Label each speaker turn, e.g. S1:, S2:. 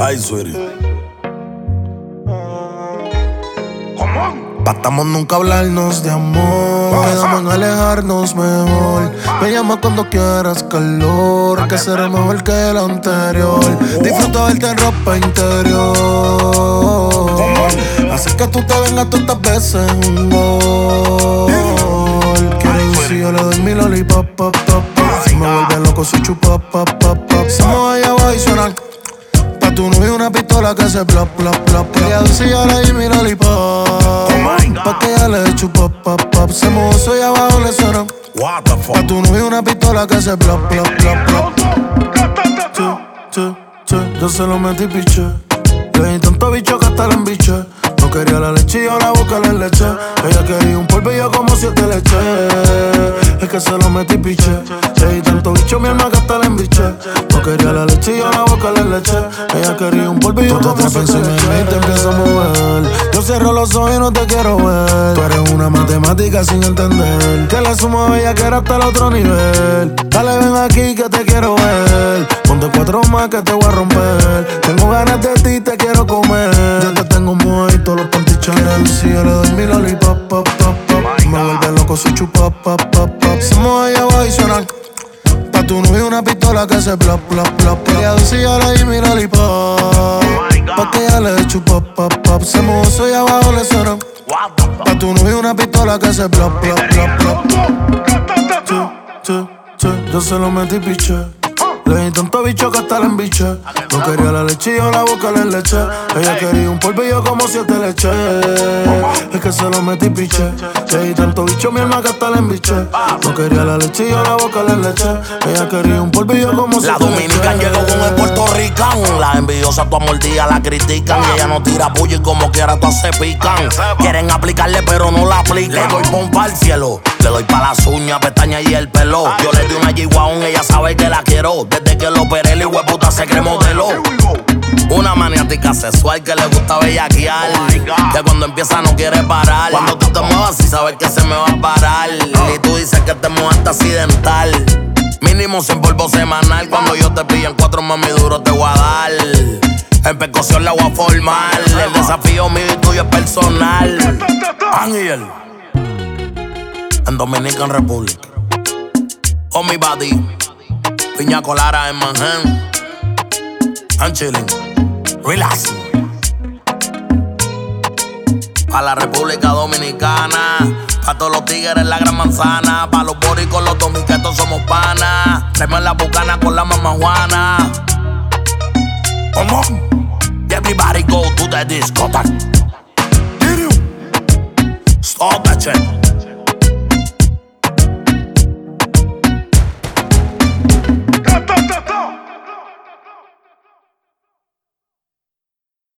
S1: Ay, sweetie. Patamos nunca hablarnos de amor. Quedamos en alejarnos mejor. Me llama cuando quieras calor, que será mejor que el anterior. Disfruto verte en ropa interior. Así que tú te vengas todas estas veces un gol. Quiero ir si yo le doy mi lollipop, pop, pop, pop. Si me vuelve loco si chupa, pop, pop, pop. Somos allá abajo y suena. Pa' tu novio una pistola que hace plop, plop, plop. Quería ver si yo le doy mi lollipop. Pa' que ella le chupa, pop, pop. Se mozo y abajo le suena.
S2: What the fuck?
S1: Pa' tu novio una pistola que hace plop, plop, plop, plop. Yo se lo metí piche. Le di tanto bicho que hasta la embiché. No quería la leche y yo la boca le leche. Ella quería un polvillo como 7 leches. Es que se lo metí piche. Le di tanto bicho mi alma que hasta la embiché. No quería la leche y yo la boca le leche. Ella quería un polvillo como 7 leches. Y te empiezo a mover. Yo cierro los ojos y no te quiero ver. Tú eres una matemática sin entender. Que la suma bella que era hasta el otro nivel. Dale ven aquí que te quiero ver. Ponte 4 más que te voy a romper. Tengo ganas de ti, te quiero comer. Yo te tengo muerto los panty Chanel. Si yo le doy mi lollipop, pop, pop, pop. Me vuelve loco si chupa, pop, pop, pop. Somos allá abajo y suena. Pa' tu novio una pistola que hace plop, plop, plop. Quería ver si yo le doy mi lollipop. Pa' que ella le chupa, pop, pop. Se mozo y abajo le suena. Pa' tu novio una pistola que hace plop, plop, plop, plop. Yo se lo metí piche. Le di tanto bicho que hasta la embiché. No quería la leche y yo la boca le leche. Ella quería un polvillo como 7 leches. Es que se lo metí piche. Le di tanto bicho mi alma que hasta la embiché. No quería la leche y yo la boca le leche. Ella quería un polvillo como 7 leches.
S2: La dominicana llegó con el puertorricano. Las envidiosas tu mordida la critican. Y ella no tira puya y como quiera todas se pican. Quieren aplicarle pero no la aplican. Le doy pompa al cielo. Le doy pa' las uñas, pestañas y el pelo. Yo le di una G-Wagon, ella sabe que la quiero. Desde que lo operé, el hueputa se cree modelo. Una maniática sexual que le gusta bellaquear. Que cuando empieza no quiere parar. Cuando tú te muevas y sabes que se me va a parar. Y tú dices que te muevaste accidental. Mínimo 100 polvo semanal. Cuando yo te pillo en 4 mami duro te voy a dar. En percusión la voy a formar. El desafío mío y tuyo es personal. Ángel en Dominican Republic. Oh mi body, piña colada en Manhattan. I'm chilling, relaxing. Pa' la República Dominicana, pa' todos los tigres en la gran manzana, pa' los boricos, los dominicanos somos panas. Traemos la bucana con la mamá Juana. Come on, everybody go to the discotheque. Stop that shit.